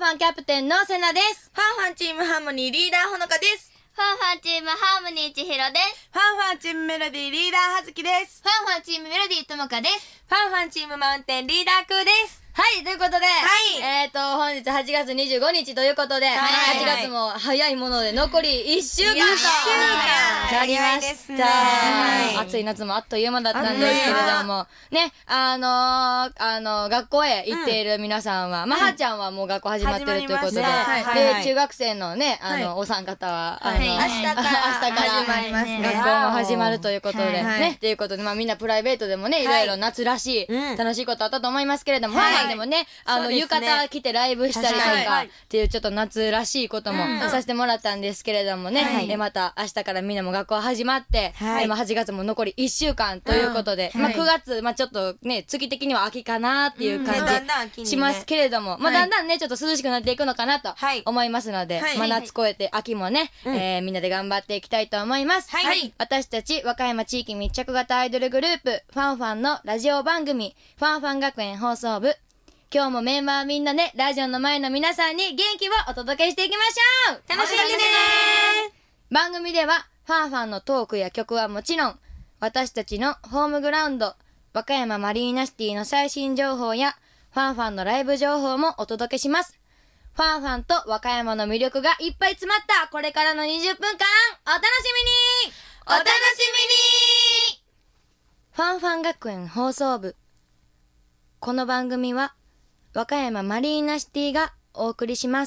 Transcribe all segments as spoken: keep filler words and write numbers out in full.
ァンキャプテンのセナです。 ファンファンチームハーモニーリーダーほのかです。 ファンファンチームハーモニーちひろです。 ファンファンチームメロディーリーダーはずきです。 ファンファンチームメロディーともかです。 ファンファンチームマウンテンリーダーくーです。 はい、ということで、 はい、 えっと、本日はちがつにじゅうごにちということで、はい、はちがつも早いもので残りいっしゅうかんとなりました。はい、暑い夏もあっという間だったんですけれども、ね、あのー、あのー、学校へ行っている皆さんは、うん、まあ、はーちゃんはもう学校始まってるということで、はいはい、で、中学生のね、あの、はい、お三方は、あの、はい、 明日から、明日から始まりますね。 学校も始まるということで、はいはい、ね、ということで、まあ、みんなプライベートでもね、いろいろ夏らしい、はい、楽しいことあったと思いますけれども、はい、でもね、あの、浴衣着てライブしたりとかっていうちょっと夏らしいこともさせてもらったんですけれどもね、はい、でまた明日からみんなも学校始まって、はい、まあはちがつも残りいっしゅうかんということで、うん、まあくがつ、まあちょっとね月的には秋かなっていう感じしますけれども、うん、まあだんだんねちょっと涼しくなっていくのかなと思いますので、はい、まあ夏越えて秋もね、はい、えー、みんなで頑張っていきたいと思います。はい、私たち和歌山地域密着型アイドルグループファンファンのラジオ番組ファンファン学園放送部、今日もメンバーみんなね、ラジオの前の皆さんに元気をお届けしていきましょう。 楽しんでねー。 番組ではファンファンのトークや曲はもちろん、私たちのホームグラウンド和歌山マリーナシティの最新情報やファンファンのライブ情報もお届けします。ファンファンと和歌山の魅力がいっぱい詰まったこれからのにじゅっぷんかん、お楽しみにお楽しみに。 ファンファン学園放送部、この番組は和歌山マリーナシティがお送りします。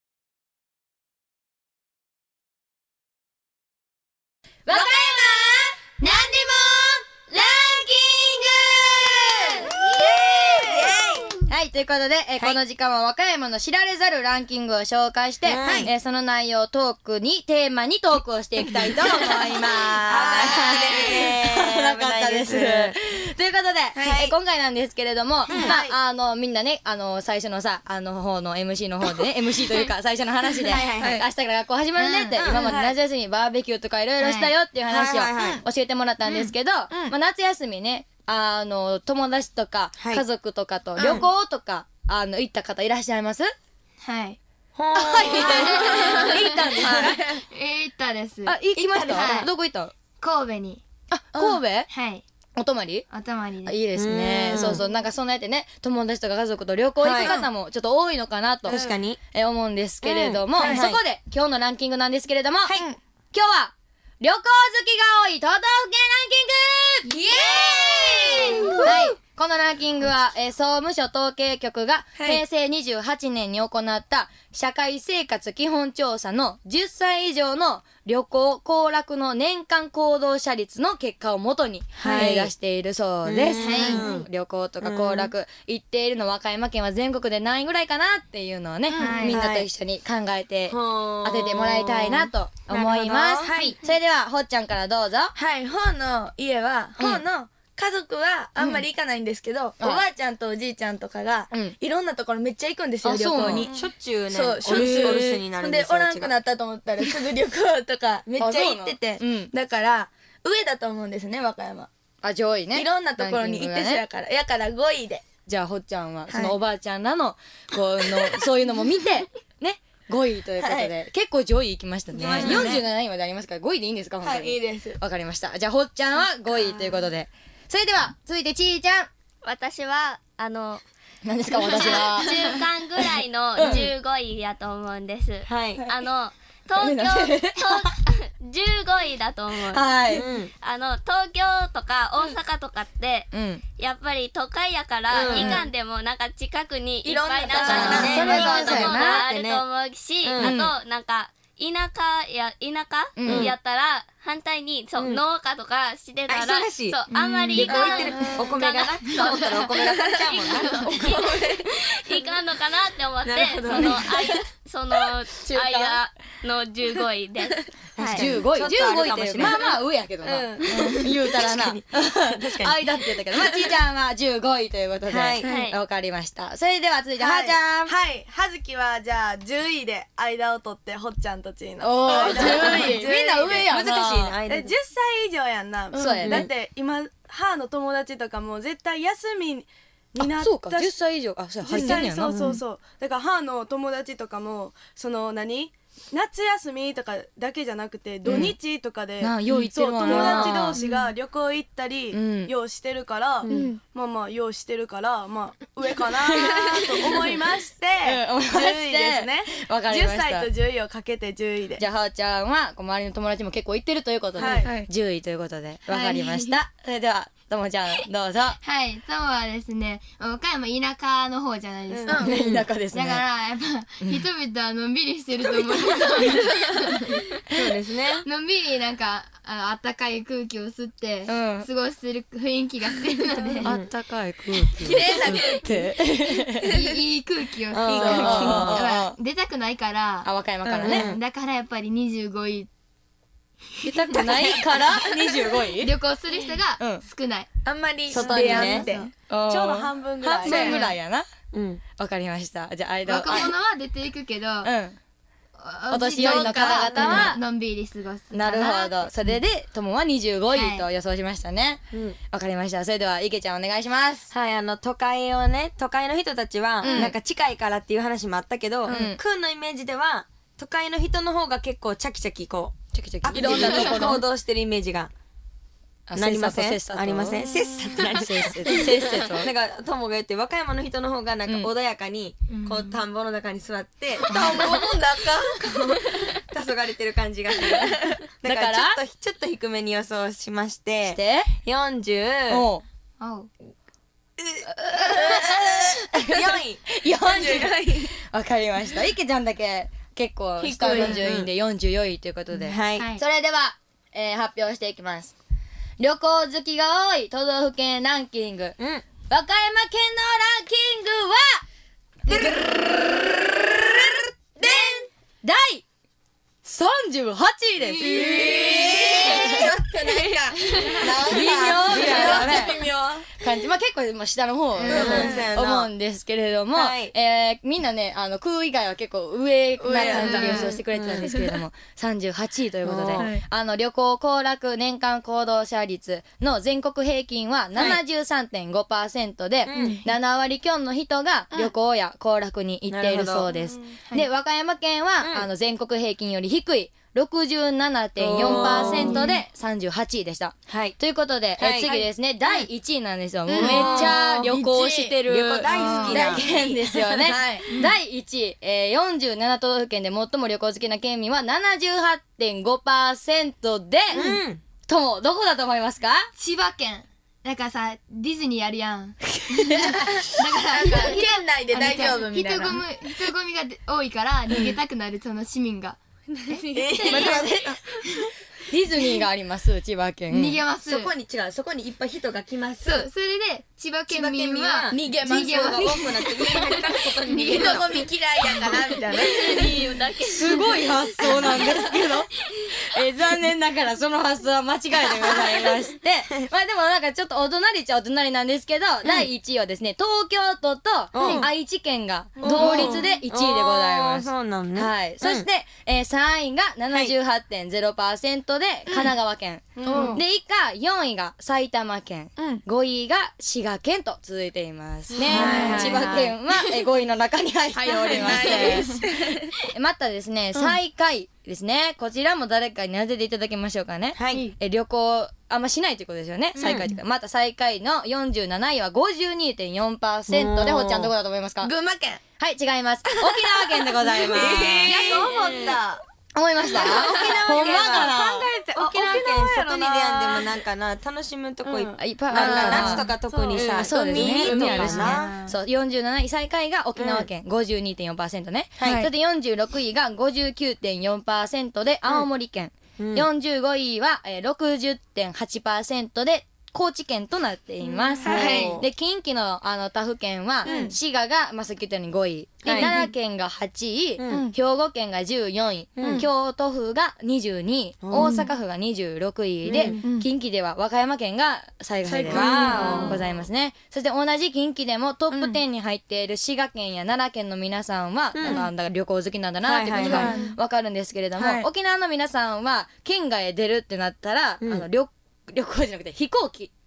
和歌山なんでもランキング。はい、ということで、えーはい、この時間は和歌山の知られざるランキングを紹介して、はい、えー、その内容をトークにテーマにトークをしていきたいと思います。危なかったです。ということで、はい、えー、今回なんですけれども、うん、まあ、あのみんなね、あの最初のさあの方の エムシー の方でねエムシー というか最初の話で、はいはい、明日から学校始まるねって、うん、今まで夏休みバーベキューとかいろいろしたよっていう話を教えてもらったんですけど、うん、まあ、夏休みね、あの友達とか家族とかと旅行とか、うん、あの行った方いらっしゃいます？ はい。 はい。行ったんですか？ 行ったです。 あ、行きました？ はい、 どこ行った？ 神戸に。 あ、神戸？ はい。 お泊まり？ お泊まりです。 いいですね。そうそう、なんかそんなやってね、友達とか家族と旅行行く方もちょっと多いのかなと、確かにえ思うんですけれども、そこで今日のランキングなんですけれども、今日は旅行好きが多い都道府県ランキング、イエーイ。はい、このランキングは、えー、総務省統計局が平成にじゅうはちねんに行った社会生活基本調査のじゅっさい以上の旅行行楽の年間行動者率の結果をもとに、はい、えー、出しているそうです。はい、旅行とか行楽行っているの和歌山県は全国で何位ぐらいかなっていうのをね、はい、みんなと一緒に考えて当ててもらいたいなと思います。はい、それではほっちゃんからどうぞ。 はい、ほうの家は、ほうの家族はあんまり行かないんですけど、うん、おばあちゃんとおじいちゃんとかが、うん、いろんなところめっちゃ行くんですよ、旅行に。 しょっちゅうね、 そうしょっちゅうお留守になるんですよ。でおらんくなったと思ったらすぐ旅行とかめっちゃ行ってて、うん、だから上だと思うんですね、和歌山。 あ、上位ね。 いろんなところに行ってそやから、ね、やからごいで。 じゃあほっちゃんはそのおばあちゃんらのこのそういうのも見てね、ごいということで、はい、結構上位行きましたね。よんじゅうなないまでありますからごいでいいんですか？本当に。 はい、いいです。 わかりました。じゃあほっちゃんはごいということで、それでは続いてちーちゃん。 私はあの何ですか？私は中間ぐらいのじゅうごいやと思うんです。はい。あの東京じゅうごいだと思う。はい。うん、あの東京とか大阪とかって、うん、やっぱり都会やから、うん、いかんでもなんか近くにいっぱいなんかね、行くとこがあると思うし、うん、あとなんか田舎や田舎、うん、やったら反対にそう、うん、農家とかしてたら、そうあんまりいかんお米がな、そうったらお米が食べちゃうもんな。 いかんのかなって思って、そのその間のじゅうごいです。 じゅうごい、じゅうごいってまあまあ上やけどな、言うたらな、間って言ったけど、まあちーちゃんはじゅうごいということでわかりました。それでは続いてはーちゃん。 はい、はずきはじゃあじゅういで間を取ってほっちゃんとちーの。 おー、じゅうい、みんな上やな。 難しいな。 じゅっさい以上やんな。そうやね。だって今母の友達とかも絶対休みになった。 そうかじゅっさい以上、あそう入ってんねやな。 そうそうそう、だから母の友達とかもその何夏休みとかだけじゃなくて土日とかで、 なあよう行ってそう友るわな。 達同士が旅行行ったり、 うんようしてるから、まあまあようしてるからまあ上かなと思いましてうん思いましてじゅういですね。 わかりました。 じゅっさいとじゅういをかけてじゅういで。 じゃあはーちゃんはこう周りの友達も結構行ってるということで、 はいじゅういということでわかりました。それではともちゃんどうぞ。 はいともはですね和歌山田舎の方じゃないですか、 ね田舎ですね。 だからやっぱ人々はのんびりしてると思うんですよそうですね。 のんびりなんかあのあったかい空気を吸ってうん過ごしてる雰囲気がしてるので、 あったかい空気。綺麗な空気。 いいいい空気を吸ってあーだから出たくないからあ和歌山からね。 だからやっぱりにじゅうごい出たくないからにじゅうごい。 旅行する人が少ない、 あんまり外にね出会ってちょうちょうど半分ぐらい半分ぐらいやな。 うん。 わかりました。じゃあ間を。 若者は出ていくけど、 うん。 おお年寄りの方々はのんびり過ごすかなるほど。それでともはにじゅうごいはいと予想しましたね。 うん。 わかりました。それでは池ちゃんお願いします。 はい、あの、都会をね、都会の人たちは、 んなんか近いからっていう話もあったけど、 んくんのイメージでは、都会の人の方が結構チャキチャキこう、 チャキチャキ。 いろんなところ行動してるイメージがあなりません切磋とありません切切磋って何せっせと。せっせと。 なんか友が言って和歌山の人の方がなんか穏やかに、こう田んぼの中に座って、田んぼの中黄昏てる感じがするだだからからちょっとちょっと低めに予想しましてしてよんじゅうおうおうよんいよんじゅうわかりました池ちゃんだけ結構下の順位でよんじゅうよんいということで、 はい、 はいそれでは、えー発表していきます。旅行好きが多い都道府県ランキング、 うん和歌山県のランキングは第さんじゅうはちいです。 ちょっとなんか微妙みたいなね微妙感じ、まあ結構まあ下の方だと思うんですけれども、 はいえーみんなねあの空以外は結構上な感じで予想してくれてたんですけれども、さんじゅうはちいということで、 はいあの旅行行楽年間行動者率の全国平均は ななじゅうさんてんごパーセント で、ななわり強の人が旅行や行楽に行っているそうです。で和歌山県は、あの全国平均より低い ろくじゅうななてんよんパーセント でさんじゅうはちいでした。 はいということで、 はいえ次ですね、だいいちいなんですよ。もうめっちゃ旅行してる。 旅行大好きな県ですよね。 はいだいいちい、えー、よんじゅうなな都道府県で最も旅行好きな県民は ななじゅうはちてんごパーセント で、 うんとも、どこだと思いますか？ 千葉県だからさディズニーやるやんだから県内で大丈夫みたいな人混み人混みが多いから逃げたくなるその市民が待って待ってディズニーがあります千葉県。 逃げますそこに違うそこにいっぱい人が来ますそうそれで千葉県民は逃げます逃げます人が多くなって家の中から外に逃げる人混み嫌いやからみたいなすごい発想なんですけど、えー残念ながらその発想は間違いでございましてまあでもなんかちょっとお隣っちゃお隣なんですけど、だいいちいはですね東京都とうん愛知県が同率でいちいでございます。 そうなんねはい、そして、えーさんいが ななじゅうはちてんゼロパーセント で神奈川県、 うんで以下よんいが埼玉県、 うんごいが滋賀県と続いていますね。 はい千葉県は、えーごいの中に入っておりまして、 はいまたですね、最下位ですね。こちらも誰かに当てていただきましょうかね。 はいえ旅行あんましないということですよね。最下位というか、また最下位のよんじゅうなないは ごじゅうにてんよんパーセント で、 おーほっちゃんどこだと思いますか？ 群馬県はい、違います。沖縄県でございます。 いやそう思った思いました？ほんまかな？ 考えてあ沖縄県やろ外に出やんでもなんかな楽しむとこいっぱいあいっぱいあなんかるかな。 夏とか特にさ、 そうですね。 海とか海あるしなね。そう、よんじゅうなない最下位が沖縄県、ごじゅうにてんよんパーセント ね。 はいそれでよんじゅうろくいが ごじゅうきゅうてんよんパーセント で青森県。 うんよんじゅうごいは、えー、ろくじゅってんはちパーセント で高知県となっています。 はいで、近畿のあの他府県は、滋賀が、まあ、さっき言ったようにごい。で、 はい奈良県がはちい、 うん兵庫県がじゅうよんい、 うん京都府がにじゅうにい、 うん大阪府がにじゅうろくいで、 うん近畿では和歌山県が最下位で最下ございますね。そして同じ近畿でもトップじゅうに入っている滋賀県や奈良県の皆さんは、 うんなんかだから旅行好きなんだなってことがはいはいはいわかるんですけれども、 はい沖縄の皆さんは県外へ出るってなったら、 うんあの旅旅行じゃなくて飛行機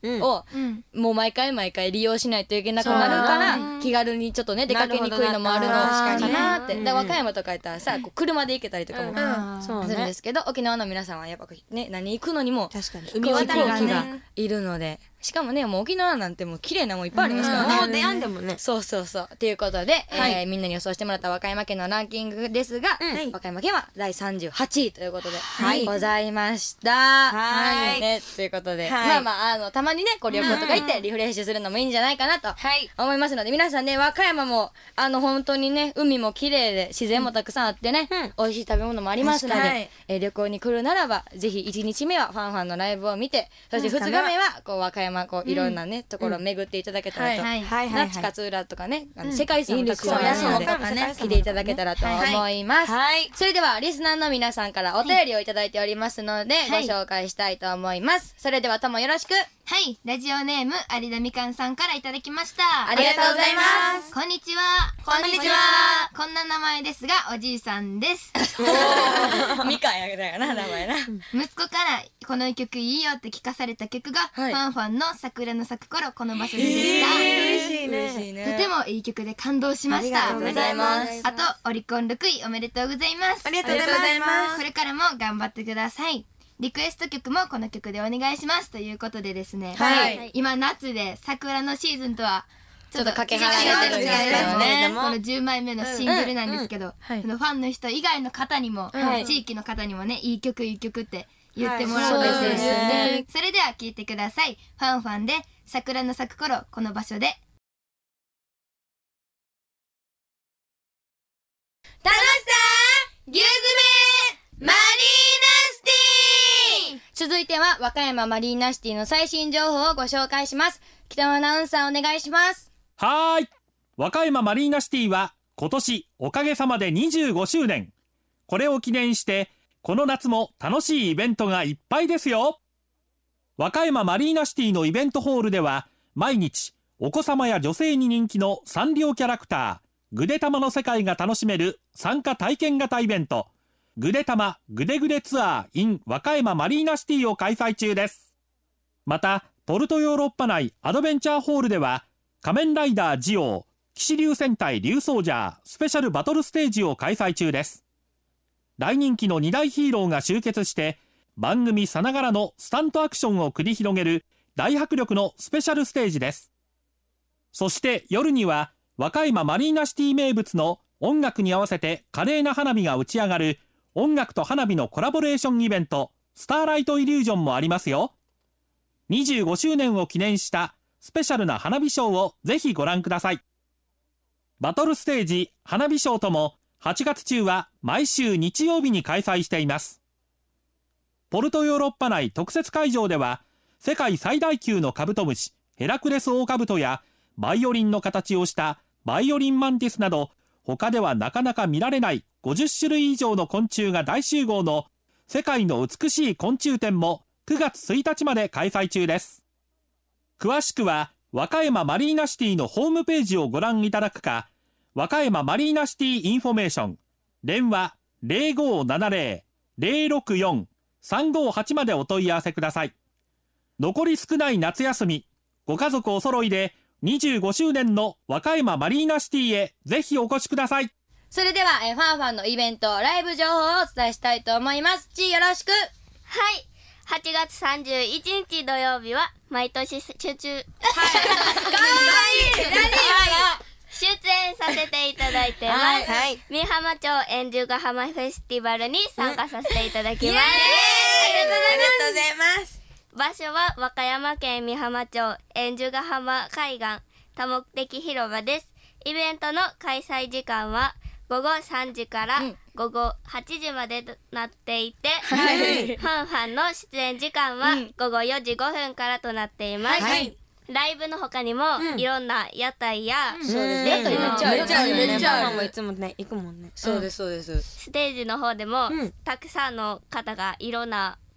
をもう毎回毎回利用しないといけなくなるから気軽にちょっとね出かけにくいのもあるのかなって。だから和歌山とかやったらさ車で行けたりとかもするんですけど、沖縄の皆さんはやっぱね何行くのにも海渡りがいるので、しかもねもう沖縄なんてもう綺麗なもんいっぱいありますからね。 もう出会んでもね。 そうそうそうっていうことで、えー、みんなに予想してもらった和歌山県のランキングですが、うん、和歌山県はだいさんじゅうはちいということで、はい、ございました。はい、ね、ということで、はい、まあまああのたまにねこう旅行とか行ってリフレッシュするのもいいんじゃないかなと思いますので、皆さんね和歌山もあの本当にね海も綺麗で自然もたくさんあってね、うん、美味しい食べ物もありますので、えー、旅行に来るならばぜひいちにちめはファンファンのライブを見て、そしてふつかめはこう和歌山こういろんなね、うん、ところを巡っていただけたらと、那智勝浦とかね、あの世界遺産もたくさんあるので来ていただけたらと思います。それではリスナーの皆さんからお便りをいただいておりますので、ご紹介したいと思います。それではともよろしく。 はい、ラジオネーム有田みかんさんからいただきました。 ありがとうございます。 こんにちは。 こんにちは。 こんな名前ですがおじいさんです。 みかんやだよな名前な。 息子からこの曲いいよって聞かされた曲が、はい、ファンファンの桜の咲く頃この場所でした。 えー、嬉しいね。 とてもいい曲で感動しました。 ありがとうございます。 あとオリコンろくいおめでとうございます。 ありがとうございます。 これからも頑張ってください。リクエスト曲もこの曲でお願いしますということでですね、 はい、 今夏で桜のシーズンとはちょっとかけ離れてるんですけどね、 このじゅうまいめのシングルなんですけど、そのファンの人以外の方にも、はい、地域の方にもねいい曲いい曲って言ってもらうんですよね。それでは聴いてください。ファンファンで桜の咲く頃この場所で。 楽しさぎゅう詰めマリーナシティ。続いては和歌山マリーナシティの最新情報をご紹介します。北野アナウンサーお願いします。 はーい、和歌山マリーナシティは今年おかげさまでにじゅうごしゅうねん。これを記念してこの夏も楽しいイベントがいっぱいですよ。和歌山マリーナシティのイベントホールでは毎日お子様や女性に人気のサンリオキャラクターぐでたまの世界が楽しめる参加体験型イベントぐでたまぐでぐでツアー in 和歌山マリーナシティを開催中です。またポルトヨーロッパ内アドベンチャーホールでは仮面ライダージオー騎士竜戦隊竜ソージャースペシャルバトルステージを開催中です。大人気のに大ヒーローが集結して番組さながらのスタントアクションを繰り広げる大迫力のスペシャルステージです。そして夜には和歌山マリーナシティ名物の音楽に合わせて華麗な花火が打ち上がる音楽と花火のコラボレーションイベントスターライトイリュージョンもありますよ。にじゅうごしゅうねんを記念したスペシャルな花火ショーをぜひご覧ください。バトルステージ花火ショーともはちがつ中は毎週日曜日に開催しています。ポルトヨーロッパ内特設会場では世界最大級のカブトムシヘラクレスオオカブトやバイオリンの形をしたバイオリンマンティスなど他ではなかなか見られないごじゅっしゅるい以上の昆虫が大集合の世界の美しい昆虫展もくがつついたちまで開催中です。詳しくは和歌山マリーナシティのホームページをご覧いただくか、和歌山マリーナシティインフォメーション電話 ゼロごーななゼロ ゼロろくよん さんごーはち までお問い合わせください。残り少ない夏休み、ご家族お揃いでにじゅうごしゅうねんの和歌山マリーナシティへぜひお越しください。 それではえファンファンのイベントライブ情報をお伝えしたいと思います。ちーよろしく。 はい、はちがつさんじゅういちにち土曜日は毎年集中はいかわいい出演させていただいてます、はいはい、美浜町円珠ヶ浜フェスティバルに参加させていただきます、うん、ありがとうございます。 場所は和歌山県美浜町円珠ヶ浜海岸多目的広場です。イベントの開催時間はごごさんじからごごはちじまでとなっていて、うん、はい、ファンファンの出演時間はごごよじごふんからとなっています、はい、ライブの他にも、うん、いろんな屋台や、うん、 そうですね、めっちゃあるめっちゃあるめっちゃある。 もいつもね行くもんね。 そうですそうです。 ステージの方でも、うん、たくさんの方がいろんな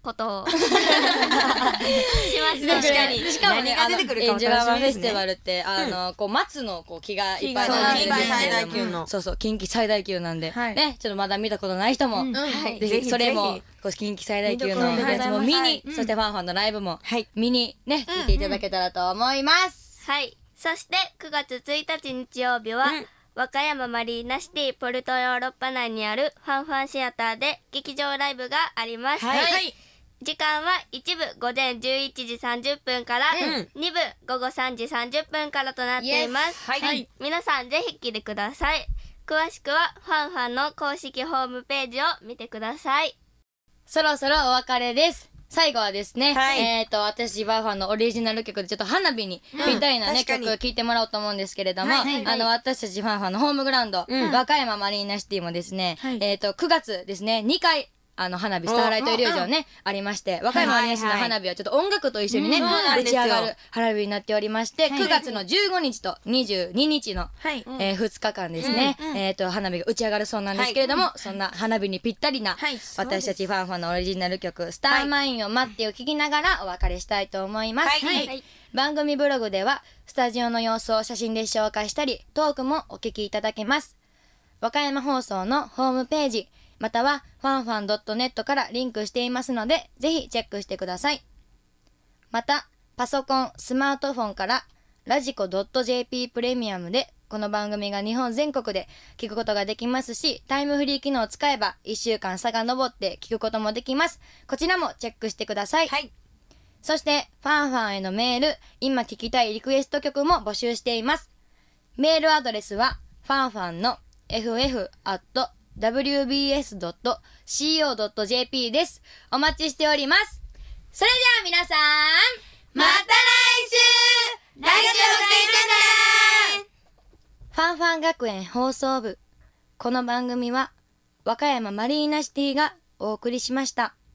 ことをしますので、 確かにしかもね、あのエンジョラマフェスティバルってあのこう松のこう木がいっぱい並んでるんですけれども、そうそう近畿最大級なんでね、ちょっとまだ見たことない人もぜひそれも近畿最大級のやつも見に、そしてファンファンのライブも見にね聞いていただけたらと思います。 はい。そしてくがつついたち日曜日は和歌山マリーナシティポルトヨーロッパ内にあるファンファンシアターで劇場ライブがあります。はい。時間はいち部午前じゅういちじさんじゅっぷんから、うん、に部午後さんじさんじゅっぷんからとなっています。はい。皆さんぜひ来てください。詳しくはファンファンの公式ホームページを見てください。 そろそろお別れです。最後はですね、はい、えっと、私、バーファンのオリジナル曲でちょっと花火にぴったりなね、うん、曲を聴いてもらおうと思うんですけれども、はいはいはい、あの、私たちファンファンのホームグラウンド、うん、和歌山マリーナシティもですね、はい、えっと、くがつですね、にかい、あの花火スターライトイリュージョンねありまして、和歌山マリーナシティの花火はちょっと音楽と一緒にね、打ち上がる花火になっておりまして、くがつのじゅうごにちとにじゅうににちの、はいえー、ふつかかんですね、うんうん、えっと花火が打ち上がるそうなんですけれども、はい、そんな花火にぴったりな、はい、私たちファンファンのオリジナル曲スターマインを待ってを聴きながらお別れしたいと思います。はいはいはい、番組ブログではスタジオの様子を写真で紹介したりトークもお聞きいただけます。和歌山放送のホームページまたはファンファン ドットネット からリンクしていますので、ぜひチェックしてください。また、パソコン、スマートフォンからラジコ ドットジェーピー プレミアムでこの番組が日本全国で聞くことができますし、タイムフリー機能を使えばいっしゅうかん遡って聞くこともできます。こちらもチェックしてください。はい。そして、ファンファンへのメール、今聞きたいリクエスト曲も募集しています。メールアドレスは、ファンファンの エフエフ アット ダブリュービーエス ドット シーオー ドット ジェーピー です。お待ちしております。それでは皆さん、 また来週ラジオ聞いてね。 ファンファン学園放送部。この番組は、和歌山マリーナシティがお送りしました。